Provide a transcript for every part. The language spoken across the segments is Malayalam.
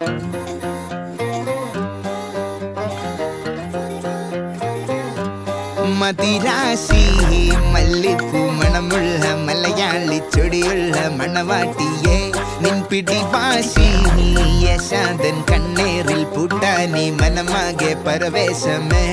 മതിരാശി മല്ലിപ്പൂ മണമുള്ള മലയാളി ചൊടിയുള്ള മണവാട്ടിയെ നിൻ പിടിവാശി യശാന്തൻ കണ്ണേറിൽ പൂട്ടാനി മനമാകെ പരവേശമേ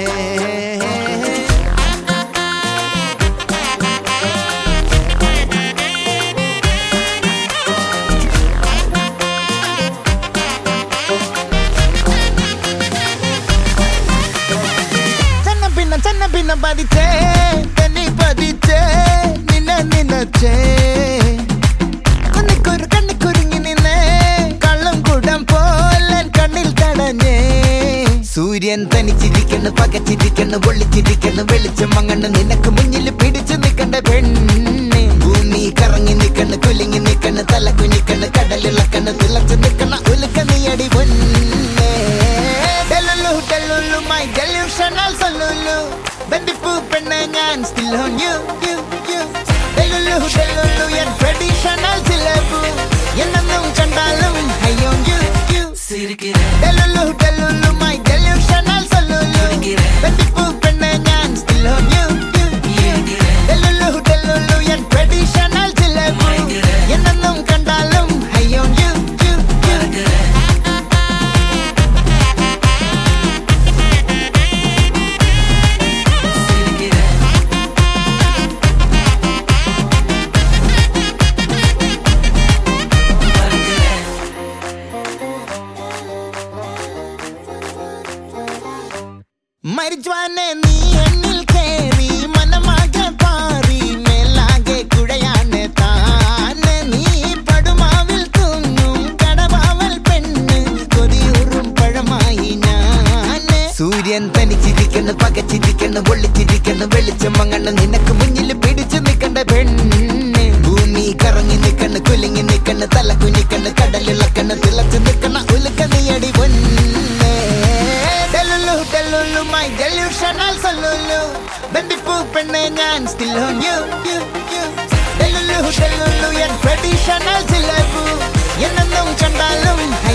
Pinna badite, teni badite, nina che. Kannikur ngine, kallam kudam polan kannil tadanye. Suryan tanichirikkannu pagachitikkannu vollichirikkannu velicham angannu ninakku munnil pidichu nikkanna penne. Bhoomi karangi nikkannu kulingi nikkannu talakku nikkannu kadalilakkannu thilachu nikkanna ulukka niyadi vonne. Delulu my delusional solulu. Bendipu penna njan still on you. Delulu yan traditional silabu. Ennannum kandalum high on you. Delulu my delusional solulu. Bendipu penna njan still on you. Delulu yan traditional silabu. Ennannum kandalum high on you. മരിജ്വാനെ നീ എന്നിൽ കേറി മനമാകെ പാറി മേലാകെ കുഴയാണ് താനെ നീ പടുമാവിൽ തൂങ്ങും കടവാവൽ പെണ്ണ് കൊതിയൂറും പഴമായി ഞാന് സൂര്യൻ തനിച്ചിരിക്കണ് പകച്ചിരിക്കണ് പൊള്ളിച്ചിരിക്കണ് വെളിച്ചം അങ്ങണ് നിനക്ക് മുന്നിൽ പിടിച്ചു നിൽക്കണ്ട പെണ്ണ് ഭൂമി കറങ്ങി നിൽക്കണ് കുലുങ്ങി നിൽക്കണ് തല കുനിക്കണ് കടലിളക്കണ് തിളച്ചു നിൽക്കണ ഉലുക്ക നീയടി പൊന്നെ Delulu my delusional solulu Bendipu penne njan still on you Delulu yan traditional silabu Ennannum kandalum